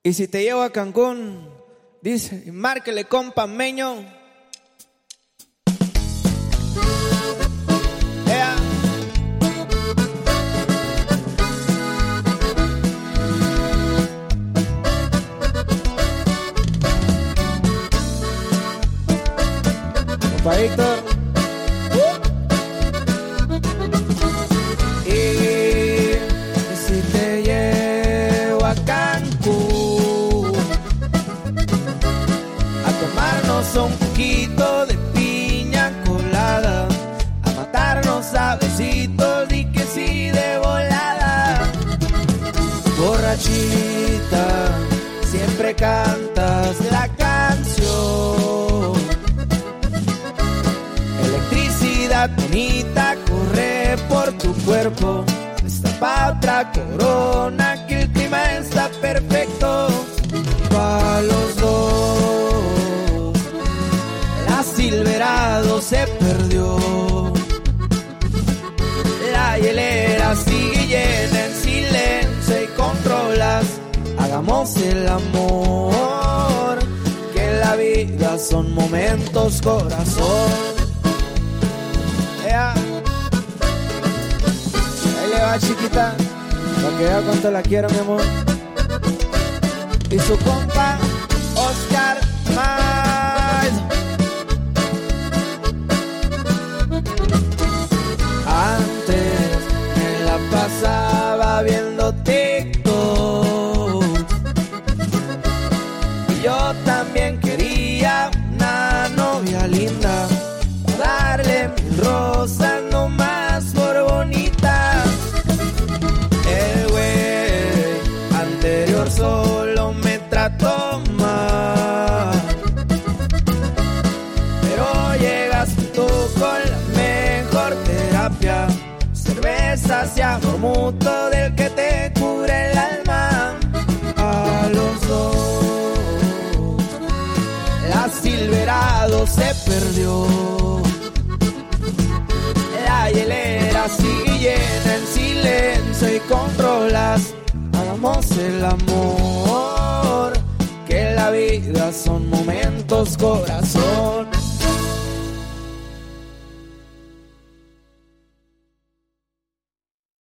Y si te llevo a Cancún, dice, y márquele compa Meño. Compa Víctor. Y si te llevo a Cancún a tomarnos un poquito de piña colada, a matarnos a besitos y que sí de volada. Borrachita, siempre cantas la canción. Electricidad bonita corre por tu cuerpo. Destapa otra corona que el clima está perfecto para los dos. La Silverado se perdió. La hielera sigue llena en silencio y controlas. Hagamos el amor, que la vida son momentos, corazón. Ahí le va, chiquita, para que vea cuánto la quiero, mi amor. Y su compa Oscar Más. Antes me la pasaba viendo TikTok y yo también quería una novia linda, darle mil rosas nomás por bonita. El güey anterior solo me trató mal, pero llegas tú con la mejor terapia, cervezas y amor mutuo del que te cubre el alma. A los dos la Silverado se perdió. La hielera sigue llena en silencio y controlas. Hagamos el amor, que la vida son momentos, corazón.